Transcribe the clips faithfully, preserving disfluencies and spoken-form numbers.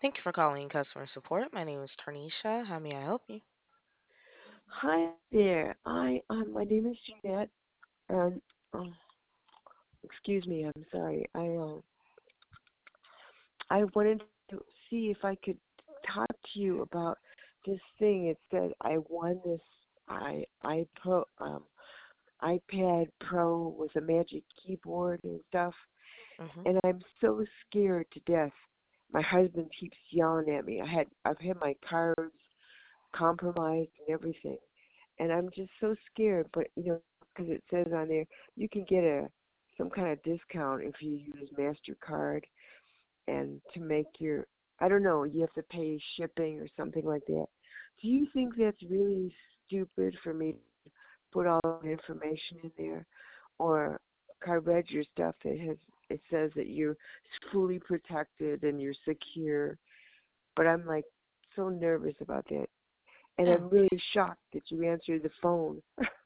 Thank you for calling customer support. My name is Tarnisha. How may I help you? Hi there. I um my name is Jeanette and um excuse me, I'm sorry. I um I wanted to see if I could talk to you about this thing. It said I won this I iPro um iPad Pro with a magic keyboard and stuff, Hmm. and I'm so scared to death. My husband keeps yelling at me. I had I've had my cards compromised and everything, and I'm just so scared. But you know, because it says on there you can get a some kind of discount if you use Mastercard, and to make your I don't know, you have to pay shipping or something like that. Do you think that's really stupid for me to put all the information in there, or I read your stuff that has it says that you're fully protected and you're secure, but I'm like so nervous about that, and Oh. I'm really shocked that you answered the phone.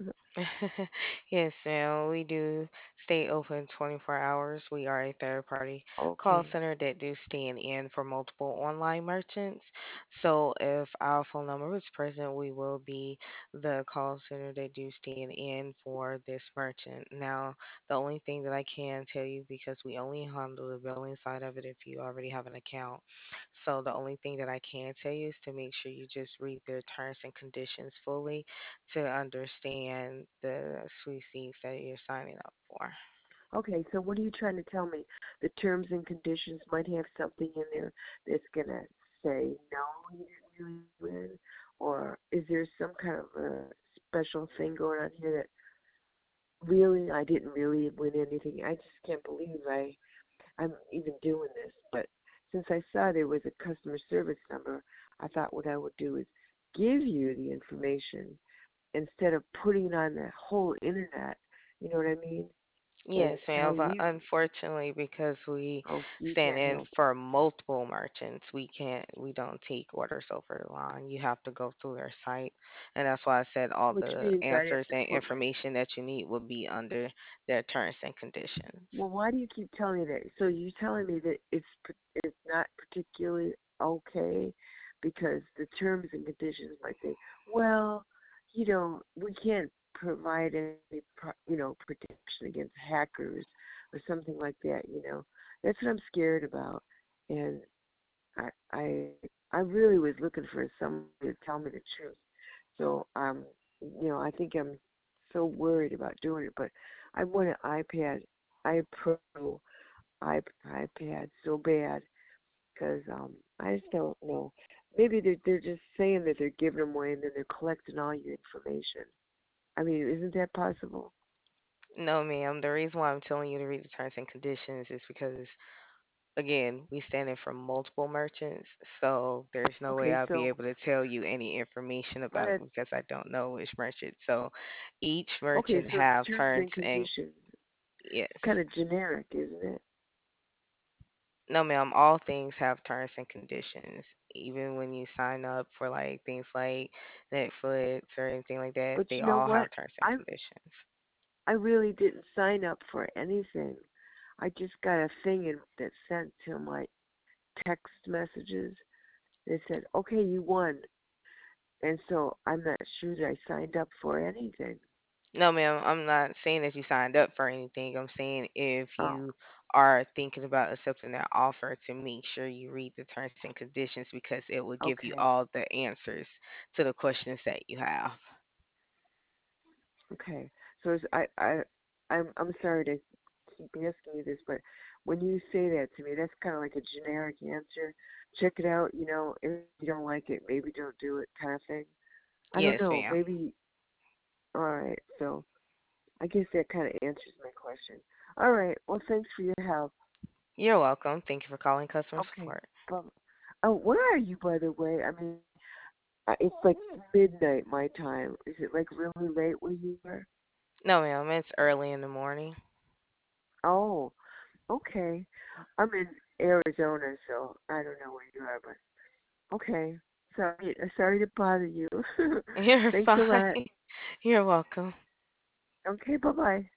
Yes, ma'am. We do stay open twenty-four hours. We are a third party call Okay. center that do stand in for multiple online merchants. So if our phone number is present, we will be the call center that do stand in for this merchant. Now, the only thing that I can tell you, because we only handle the billing side of it if you already have an account. So the only thing that I can tell you is to make sure you just read the terms and conditions fully to understand the sweepstakes that you're signing up for. Okay, so what are you trying to tell me? The terms and conditions might have something in there that's going to say, no, you didn't really win? Or is there some kind of a special thing going on here that really I didn't really win anything? I just can't believe I, I'm even doing this. But since I saw there was a customer service number, I thought what I would do is give you the information instead of putting it on the whole internet. You know what I mean? Yes, And ma'am, tell but you, unfortunately, because we oh, you stand can't in help. for multiple merchants, we can't, we don't take orders over the line. You have to go through their site, and that's why I said all Which the means I'd answers have to and put my. information that you need will be under their terms and conditions. Well, why do you keep telling me that? So you're telling me that it's it's not particularly okay because the terms and conditions might say, well, you know, we can't provide any, pro- you know, protection against hackers or something like that. You know, that's what I'm scared about, and I I I really was looking for someone to tell me the truth. So um, you know, I think I'm so worried about doing it, but I want an iPad, iPro, iP- iPad so bad because um, I just don't know. Maybe they're they're just saying that they're giving them away and then they're collecting all your information. I mean, isn't that possible? No, ma'am. The reason why I'm telling you to read the terms and conditions is because, again, we stand in for multiple merchants, so there's no way Okay, I'll be so able to tell you any information well, about it that because I don't know which merchant. So each okay, merchant so the have terms terms and and conditions yes. kind of generic, isn't it? No, ma'am, all things have terms and conditions. Even when you sign up for like things like Netflix or anything like that, But they you know all what? have terms and I conditions. I really didn't sign up for anything. I just got a thing in, that sent to my text messages. They said, "Okay, you won," and so I'm not sure that I signed up for anything. No, ma'am, I'm not saying that you signed up for anything. I'm saying if Oh, you are thinking about accepting that offer to make sure you read the terms and conditions because it will give you okay, all the answers to the questions that you have. okay. So it's, I I I'm I'm sorry to keep asking you this, but when you say that to me, that's kind of like a generic answer. Check it out, you know. If you don't like it, maybe don't do it, kind of thing. I don't Yes, know. ma'am. Maybe. All right. So I guess that kind of answers my question. All right. Well, thanks for your help. You're welcome. Thank you for calling customer Okay. support. Well, oh, where are you, by the way? I mean, uh, it's like midnight my time. Is it like really late where you are? No, ma'am, it's early in the morning. Oh, okay. I'm in Arizona, so I don't know where you are, but okay. Sorry, uh, sorry to bother you. You're Thanks a fine. lot. You're welcome. Okay, bye bye.